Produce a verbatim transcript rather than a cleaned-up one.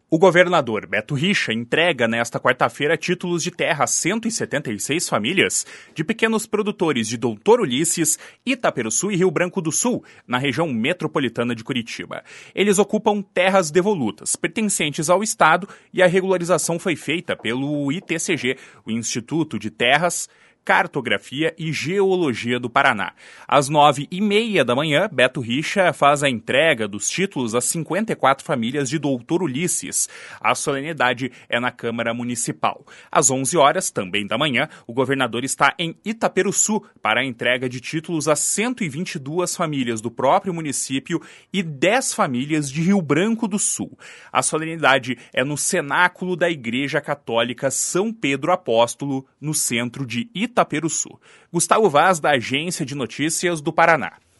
O governador Beto Richa entrega nesta quarta-feira títulos de terra a cento e setenta e seis famílias de pequenos produtores de Doutor Ulisses, Itaperuçu e Rio Branco do Sul, na região metropolitana de Curitiba. Eles ocupam terras devolutas, pertencentes ao Estado, e a regularização foi feita pelo I T C G, o Instituto de Terras, Cartografia e Geologia do Paraná. Às nove e meia da manhã, Beto Richa faz a entrega dos títulos a cinquenta e quatro famílias de Doutor Ulisses. A solenidade é na Câmara Municipal. Às onze horas, também da manhã, o governador está em Itaperuçu para a entrega de títulos a cento e vinte e duas famílias do próprio município e dez famílias de Rio Branco do Sul. A solenidade é no cenáculo da Igreja Católica São Pedro Apóstolo, no centro de Itaperuçu. Gustavo Vaz, da Agência de Notícias do Paraná.